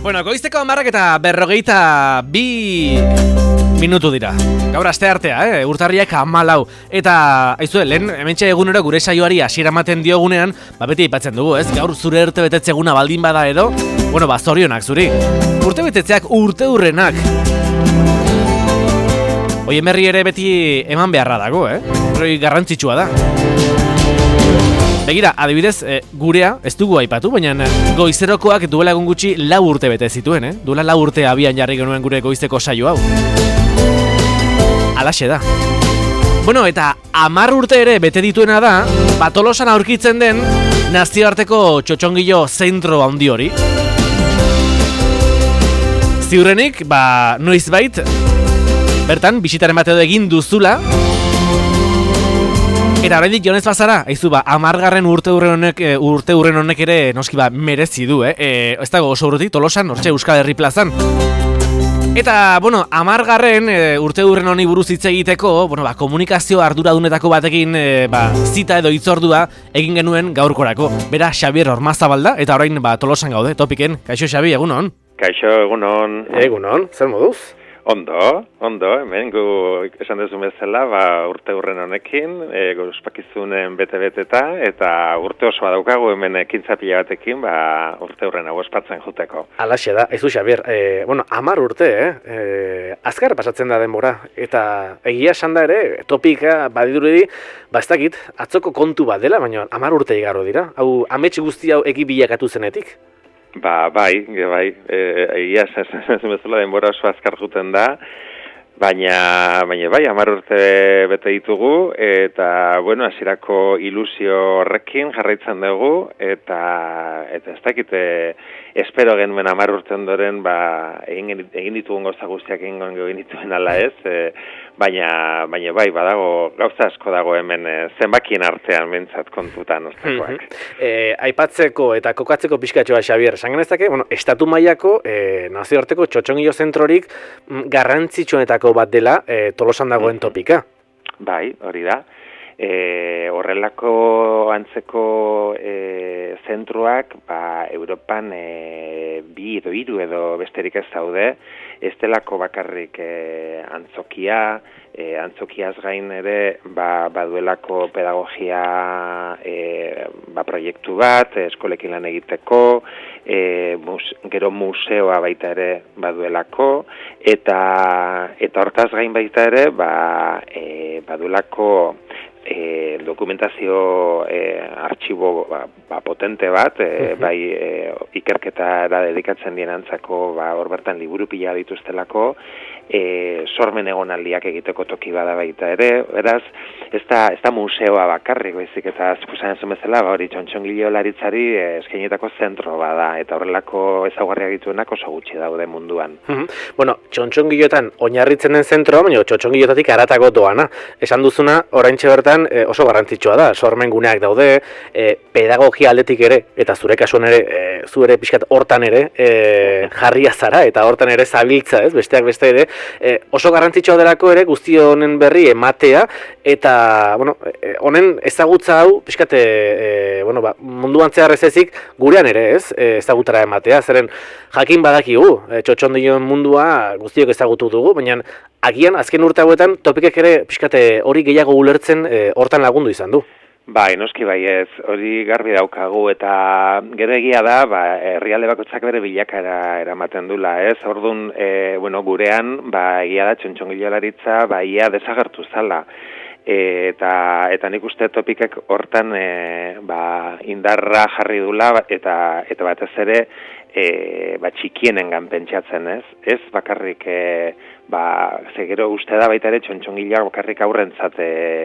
Bueno, goizteko 10:42 minutu dira. Gaur aste artea, urtarriak 14. Eta, aizue, lehen hementxe egunero gure saioari hasiera ematen diogunean, beti aipatzen dugu, ez? Gaur zure urtebetetze eguna baldin bada edo, zorionak zuri. Urtebetetzeak urteurrenak. Oien berri ere beti eman beharra dago, Hori garrantzitsua da. Begira, adibidez, gurea, ez dugu aipatu, baina goizerokoak duela egun gutxi 4 urte bete zituen, Duela 4 urte abian jarri genuen gure goizteko saio hau. Alaxe da. Bueno, eta 10 urte ere bete dituena da, Tolosan aurkitzen den nazioarteko txotxongilo zentro handi hori. Ziurrenik, noizbait, bertan, bisitaren bat edo egin duzula. Eta horrendik jonez bazara, 10. urteurren honek ere noski merezi du, ez dago oso urrutik, Tolosan, hortxe Euskal Herri plazan. Eta, 10. urteurren honi buruz hitz egiteko, komunikazio arduradunetako batekin zita edo hitzordua egin genuen gaurkorako. Bera, Xabier Ormazabalda, eta orain Tolosan gaude, topiken. Kaixo, Xabi, egunon? Kaixo, egunon. Egunon, zer moduz? Ondo, hemen gu esan duzu bezala, urteurren honekin, ospakizunen bete-beteta, eta urte osoa daukagu hemen ekintza pila batekin, urteurren hau ospatzen juteko. Alaxe da, aizu Xabier, 10 urte, azkar pasatzen da denbora, eta egia esan da ere, topika badirudi, ez dakit, atzoko kontu bat dela, baina 10 urte igarro dira, hau amets guzti hau egi bilakatu zenetik? Bai, egia esan bezala denbora oso azkar juten da, baina bai, 10 urte bete ditugu, eta, hasierako ilusio horrekin jarraitzen dugu, eta ez dakite, espero genuen 10 urte ondoren, egin ditugun gauza guztiak egin dituen ala ez, baina bai, badago, gauza asko dago hemen zenbakien artean mentzat kontutan oztakoak. Aipatzeko eta kokatzeko pixkatxoa, Xabier, esan genezake, estatu mailako nazioarteko txotxongilo zentrorik garrantzitsuenetako bat dela Tolosan dagoen topika. Bai, hori da. Horrelako antzeko zentroak Europan 2 edo 3 edo besterik ez daude, ez delako bakarrik antzokiaz gain ere baduelako pedagogia proiektu bat, eskolekin lan egiteko, gero museoa baita ere baduelako, eta hortaz gain baita ere baduelako dokumentazio artxibo potente bat, ikerketara dedikatzen dienantzako hor bertan liburu pila dituztelako, sormen egonaldiak egiteko toki bada baita ere, beraz, ez da museoa bakarrik, baizik eta zikusan entzun bezala, hori txotxongilo laritzari eskainitako zentro bada, eta horrelako ezaugarriak dituenak oso gutxi daude munduan. Txotxongiloetan oinarritzen den zentroa, baina txotxongilotatik haratago doana. Esan duzuna, oraintxe bertan oso garrantzitsua da, sormen guneak daude, pedagogia aldetik ere, eta zure kasuan ere, zure pixkat hortan ere, jarria zara, eta hortan ere zabiltza, besteak beste ere, oso garrantzitsua delako ere guzti honen berri ematea, eta, honen ezagutza hau, pixkat, munduan zehar ez ezik, gurean ere ezagutara ematea, zeren jakin badakigu, txotxongilo mundua guztiok ezagutu dugu, baina agian azken urte hauetan topikek ere pixkate hori gehiago ulertzen hortan lagundu izan du. Bai, noski bai ez, hori garbi daukagu, eta gero egia da, herrialde bakoitzak bere bilakara eramaten dula, ez? Orduan, gurean, egia da txotxongilolaritza, ia desagertu zala. Eta nik uste topikek hortan indarra jarri dula, eta batez ere, txikienengan pentsatzen, ez? Ez bakarrik, gero uste da baita ere txotxongilak bakarrik aurrentzat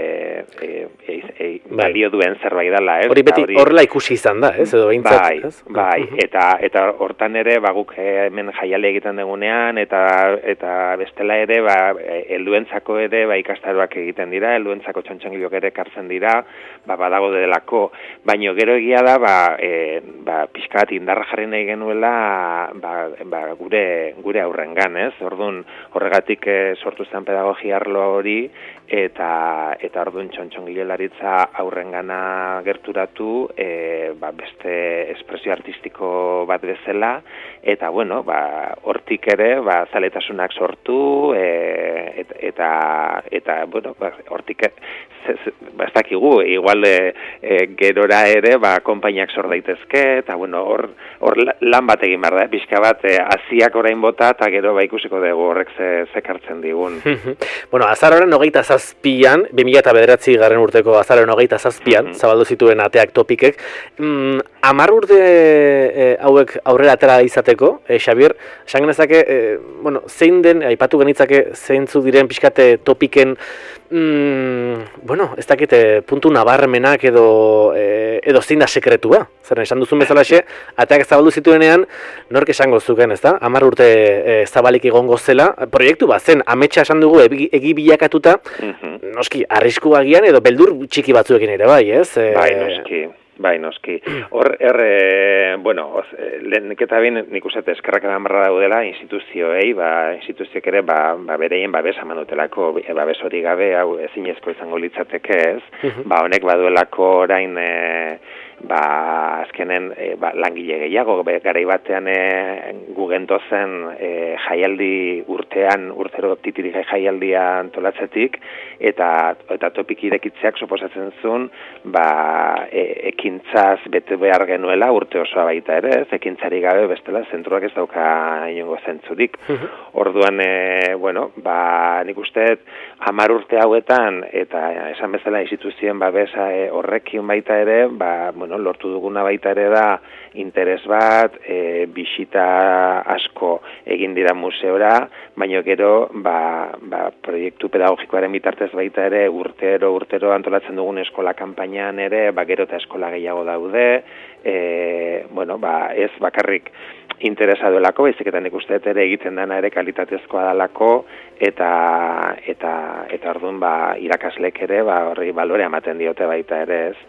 balio duen zerbait dela, ez? Hori beti horrela ikusi izan da, ez? Bai, eta hortan ere, guk hemen jaiale egiten dugunean, eta bestela ere, helduentzako ere, ikastaroak egiten dira, helduentzako txotxongilok ere kartzen dira, badago delako, baino gero egia da, pixka bat indarra jarri nahi genuela, gure aurrengan, ez? Orduan, horregatik sortu zen pedagogia arlo hori, eta orduan txotxongilolaritza aurrengana gerturatu, beste espresio artistiko bat bezala, eta bueno, hortik ere, zaletasunak sortu, eta bueno, hortik ez dakigu, igual gerora ere, konpainiak sor daitezke, eta bueno, hor lan bat egin behar da, pixka bat, hasiak orain bota, eta gero ikusiko dugu horrek zekartzen digun. Bueno, azaroaren 27an, 2009 garren urteko azaroaren 27an, zabaldu zituen ateak topikek, 10 urte hauek aurrera atera izateko, Xabier, esan genezake, bueno, zein den, aipatu genitzake, zeintzu diren pixkate topiken, bueno, ez dakite puntu nabarmenak edo zein da sekretua. Zeren, esan duzun bezalaxe, ateak zabaldu zituenean, nork esango zuken, ez da? 10 urte zabalik egongo zela, proiektu bat zen, ametsa esan dugu egi bilakatuta, noski, arrisku agian edo beldur txiki batzuekin ere, bai, ez? Bai, noski. Hor, bueno, lehenik eta bain nik uste eskerrak eman barra daudela instituzioei, instituzioek ere, bereien babes eman dutelako, babes hori gabe, hau ezinezko izango litzateke ez, honek baduelako orain, azkenen langile gehiago, garai batean gugentozen jaialdi urtero titirik jaialdia antolatzetik, eta topik irekitzeak suposatzen zuen, ekintzaz bete behar genuela urte osoa baita ere, ekintzari gabe bestela zentruak ez dauka inongo zentzurik. Orduan, bueno, nik uste 10 urte hauetan, eta esan bezala instituzioen babesa horrekin baita ere, lortu duguna baita ere da interes bat, bisita asko egin dira museora, baina gero proiektu pedagogikoaren bitartez baita ere urtero antolatzen dugun eskola kanpainan ere, gero eta eskola gehiago daude, ez bakarrik interesa duelako, baizik eta nik uste ere egiten dena ere kalitatezkoa dalako, eta orduan irakaslek ere horri balore ematen diote baita ere ez.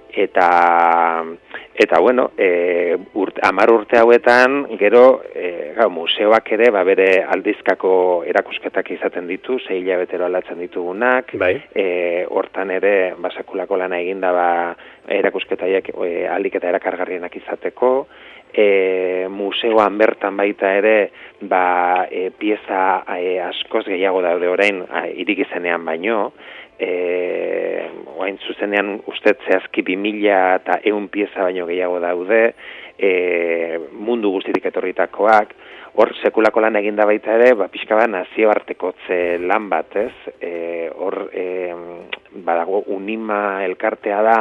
Eta bueno, 10 urte hauetan, gero, museoak ere, bere aldizkako erakusketak izaten ditu, 6 hilabetero aldatzen ditugunak, hortan ere, sekulako lana eginda, erakusketaiek ahalik eta erakargarrienak izateko, museoan bertan baita ere, pieza askoz gehiago daude orain, irik izenean baino, oain zuzenean ustez zehazki 2100 pieza baino gehiago daude, mundu guztitik etorritakoak, hor sekulako lan eginda baita ere, pixka bat nazioartekotze lan bat, ez? Hor, badago Unima elkartea da,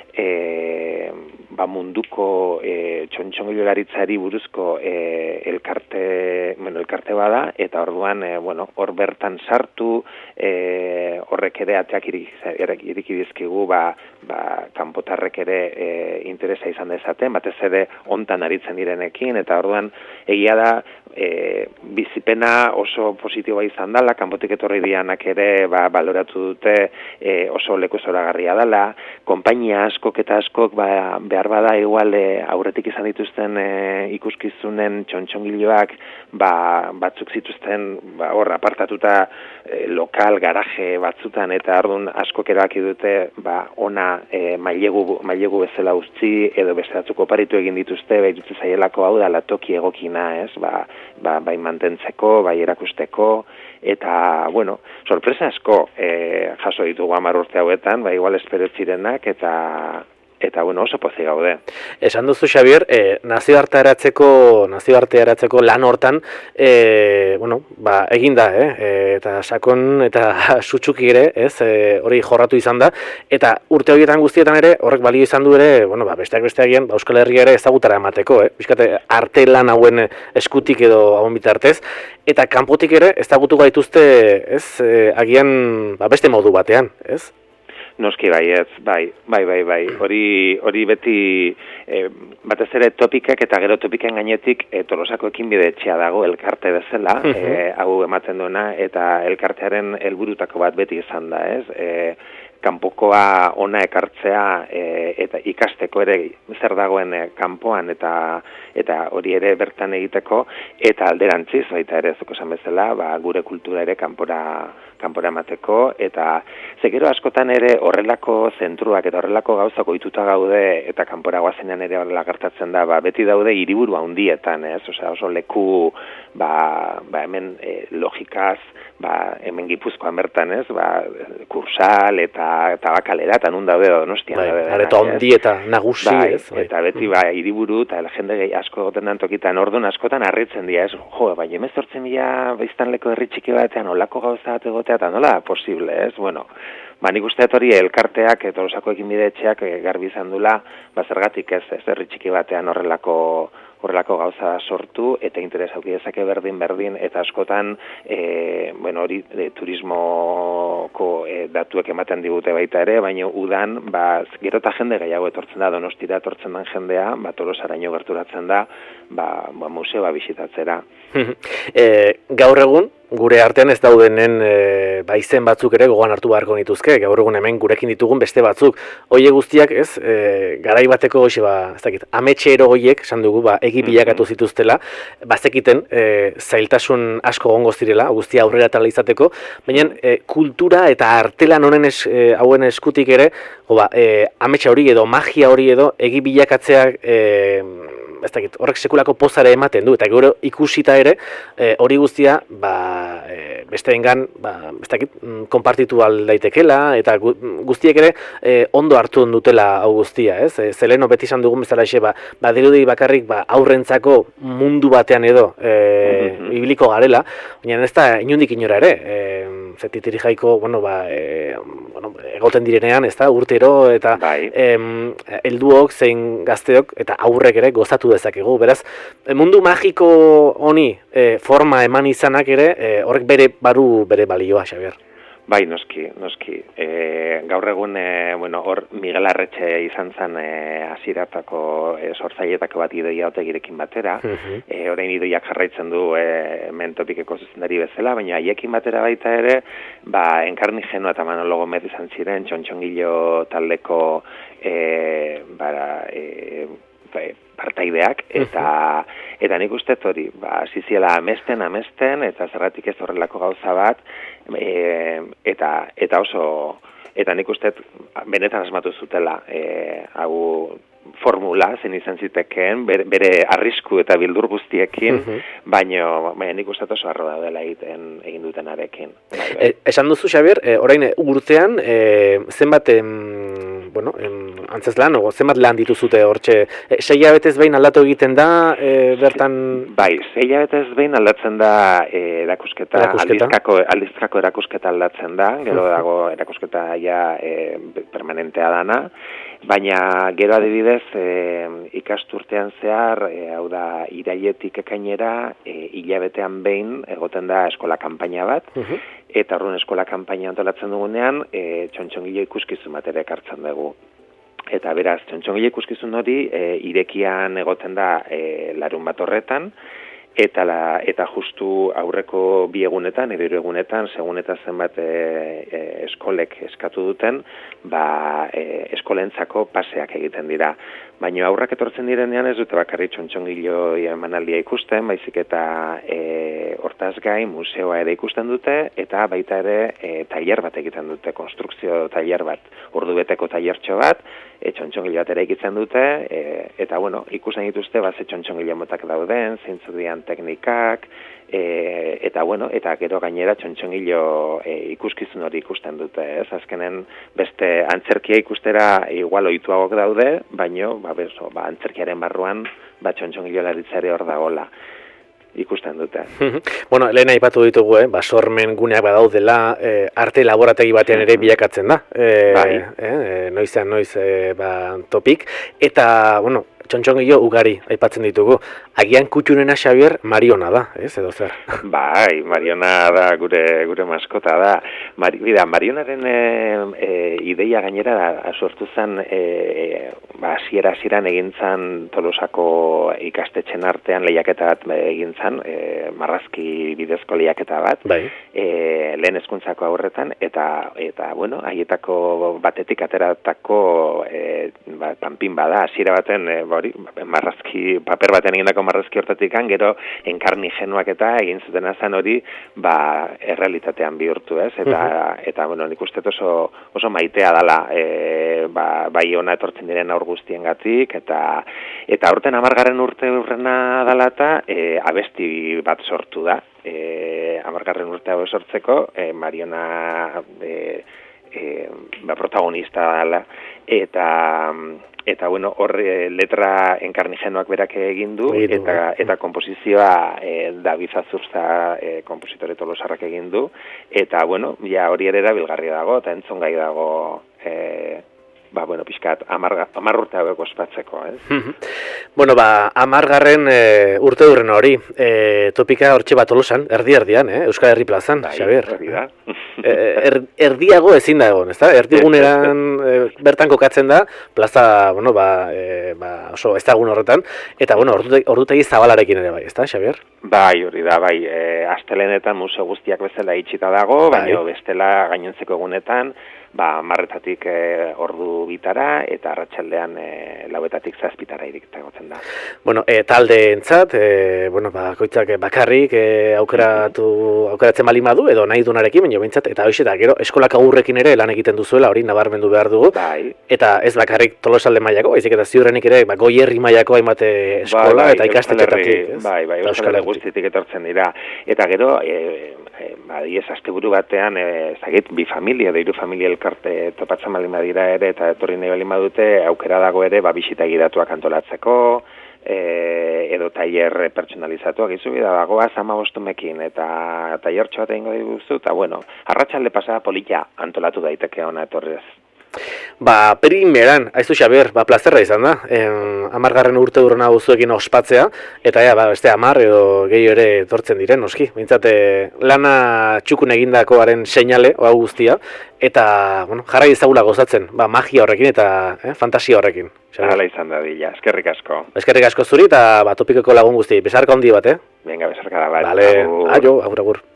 munduko txontxongilolaritzari buruzko elkarte bada, eta orduan, hor bertan sartu, horrek ere ateak iriki dizkigu, kanpotarrek ere interesa izan dezaten, batez ere hontan aritzen direnekin, eta orduan egia da, bizipena oso positiboa izan dela, kanpotik etorri dianak ere baloratu dute oso leku zoragarria dela, konpainia askok eta askok behar bada igual aurretik izan dituzten ikuskizunen txontxongiloak batzuk zituzten hor apartatuta lokal, garaje batzutan, eta orduan askok erabaki dute ona mailegu bezala utzi edo beste batzuk oparitu egin dituzte, dutze zaielako hau da toki egokina, ez? Bai mantentzeko, bai erakusteko, eta, sorpresa asko jaso ditugu 10 urte hauetan, igual espero zirenak, eta oso pozik gaude. Esan duzu, Xabier, nazioartearatzeko lan hortan, egin da, eta sakon eta sutsuki ere, hori jorratu izan da, eta urte horietan guztietan ere, horrek balio izan du ere, besteak besteagien, Euskal Herria ere ezagutara emateko, bizkate arte lan hauen eskutik edo hauen bitartez, eta kanpotik ere ezagutu gaituzte, agian beste modu batean, ez? Noski baietz, bai. Hori beti batez ere topikak eta gero topiken gainetik Tolosako ekinbide etxea dago elkarte bezala, hau ematen duena, eta elkartearen helburutako bat beti izan da, ez? kanpokoa ona ekartzea eta ikasteko ere zer dagoen kanpoan eta hori ere bertan egiteko, eta alderantziz baita ere zuko esan bezala, gure kultura ere kanpora emateko, eta gero askotan ere horrelako zentruak eta horrelako gauzak ohituta gaude eta kanpora goazenean ere horrela gertatzen da, beti daude hiriburu handietan, ez? Osea, oso leku hemen logikaz, hemen Gipuzkoan bertan, ez? Kursal eta Tabakalera eta nun daude Donostian daude. Areto handieta nagusi, ez? Eta beti hiriburu eta jende asko egoten den tokitan, orduan askotan harritzen dira, ez? Jo, bai 18.000 biztanleko herri txiki batean olako gauza bat egotea eta nola posible, ez? Bueno, nik uste hori elkarteak eta Tolosako ekinbidetxeak garbi izan dula, zergatik ez herri txiki batean horrelako gauza sortu eta interes auki dezake berdin eta askotan hori turismoko datuek ematen digute baita ere, baina udan gero eta jende gehiago etortzen da, Donostira etortzen den jendea, Tolosaraino gerturatzen da museoa bisitatzera. Gaur egun gure artean ez daudenen izen batzuk ere gogoan hartu beharko nituzke, gaur egun hemen gurekin ditugun beste batzuk. Hoie guztiak, ez, garai bateko ez dakit, ametxero hoiek, esan dugu, egi bilakatu zituztela, bazekiten zailtasun asko gongo zirela, guztia aurrera tala izateko, baina kultura eta artelan honen hauen eskutik ere, ametxa hori edo, magia hori edo, egi bilakatzeak ez dakit, horrek sekulako pozare ematen du, eta gero ikusita ere, hori guztia, besteengan, ez dakit, konpartitu aldaitekela, eta guztiek ere ondo hartu dutela hau guztia, ez? Zeleno beti izan dugun bezala exe, dirudi bakarrik aurrentzako mundu batean edo ibiliko garela, baina ez da inundik inora ere, zetitiri jaiko, egoten direnean, ez da, urtero, eta helduok, zein gazteok, eta aurrek ere gozatu dezakegu. Beraz, mundu magiko honi forma eman izanak ere, horrek bere balioa, Xabier. Bai, noski. Gaur egun, hor Miguel Arretxe izan zen hasiratako sortzailetako bat idoia otegirekin batera. Orain idoiak jarraitzen du mentopikeko zuzendari bezala, baina haiekin batera baita ere, Enkarnigeno eta Manolo Gomez izan ziren, txontxongilo taldeko partaideak, eta nik uste hori, ziziela amesten, eta zergatik ez horrelako gauza bat, eta oso, eta nik uste benetan asmatu zutela, hau formula, zen izan zitekeen, bere arrisku eta bildur guztiekin, baina nik uste oso arro daudela egin dutenarekin. Esan duzu, Xabier, orain urtean, zenbat antzeslan, zenbat lan dituzute hortxe, 6 hilabetez behin aldatu egiten da, bertan... Bai, 6 hilabetez behin aldatzen da erakusketa, aldizkako erakusketa aldatzen da, gero dago erakusketa permanentea dana, baina gero adibidez ikasturtean zehar, hau da irailetik ekainera, hilabetean behin egoten da eskola kanpaina bat, eta horren eskola kanpaina antolatzen dugunean, txontxongilo ikuskizun bat ere ekartzen dugu. Eta beraz, txontxongilo ikuskizun hori irekian egoten da larun bat horretan, eta justu aurreko 2 egunetan, edo 3 egunetan, segun eta zenbat eskolek eskatu duten, eskolentzako paseak egiten dira. Baina aurrak etortzen direnean ez dute bakarrik txontxongilo emanaldia ikusten, baizik eta hortaz gain museoa ere ikusten dute, eta baita ere tailer bat egiten dute, konstrukzio tailer bat, ordubeteko tailertxo bat, txontxongilo bat ere egitzen dute, eta ikusten dituzte ze txontxongilo motak dauden, zeintzu dian teknikak, eta gero gainera txontxongilo ikuskizun hori ikusten dute, ez? Azkenen beste antzerkia ikustera igual ohituagok daude, baino antzerkiaren barruan txontxongilo laritzare hor dagola ikusten dute. Lehen aipatu ditugu, sormen guneak badaudela, arte laborategi batean ere bilakatzen da. Noizean noiz topik. Eta, txontxongilo ugari aipatzen ditugu. Agian kutxunena Xabier Mariona da, ez edo zer? Bai, Mariona da gure maskota da. Marionaren ideia gainera sortu zen hasiera-hasieran egin zen Tolosako ikastetxen artean lehiaketa bat egin zen, marrazki bidezko lehiaketa bat, bai. Lehen hezkuntzako aurretan, eta bueno, haietako batetik ateratako tanpin bada, hasiera baten marrazki, paper batean egindako marrazki hortatik gero enkarnigenuak eta egin zuten zen hori errealitatean bihurtu, ez? Eta bueno, nik uste oso maitea dala, bai ona etortzen diren aur guztiengatik, eta aurten 10. urte urrena dala eta abesti bat sortu da. 10. urte hau sortzeko, Mariona protagonista dala, eta bueno, hor letra enkarnigenuak berak egin du, eta komposizioa David Azurza kompositore tolosarrak egin du, eta bueno, ja hori ere erabilgarria dago, eta entzongai dago pixkat, 10 urte hauek ospatzeko, ez? Bueno, 10. urte durren hori, topika hortxe bat Tolosan, erdi-erdian, Euskal Herri plazan, Xabier. Erdi da. Erdiago ezin da egon, ezta? Erdiguneran bertan kokatzen da, plaza, oso ezagun horretan, eta, ordutegi zabalarekin ere bai, ezta, Xabier? Bai, hori da, bai, astelenetan museo guztiak bezala itxita dago, baina bestela gainontzeko egunetan, 10:00 ordu bitara, eta arratsaldean 4:00 7:00 irikitagotzen da. Bueno, taldeentzat, koitzak bakarrik aukeratzen bali madu, edo nahi dunarekin, baina behintzat, eta hoxe da, gero, eskolak agurrekin ere lan egiten duzuela, hori nabarmendu behar dugu. Bai. Eta ez bakarrik Tolosalde mailako, baizik eta ziurrenik ere, Goierri mailako hainbat eskola eta ikastetxetatik. Bai, Euskal Herri guztitik etortzen dira. Eta gero, asteburu batean, bi familia, edo 3 familia elkarte topatzen baldin badira ere, eta etorri nahi baldin badute, aukera dago ere, bisita gidatuak antolatzeko, edo tailer pertsonalizatuak izubida dagoaz 15 eta tailertxo bat egingo diguzu, eta bueno, arratsalde pasada polita antolatu daiteke ona etorrez. Primeran, aizu Xabier, plazerra izan da, 10. urte durena guzuekin ospatzea, eta beste 10 edo gehi ere etortzen diren, noski. Bintzate, lana txukun egindakoaren seinale, hau guztia, eta, jarrai ezagula gozatzen, magia horrekin eta fantasia horrekin. Hala izan da dila, eskerrik asko. Eskerrik asko zuri eta topikoko lagun guzti, besarka handi bat, Venga, besarka da bat. Vale, aio, agur.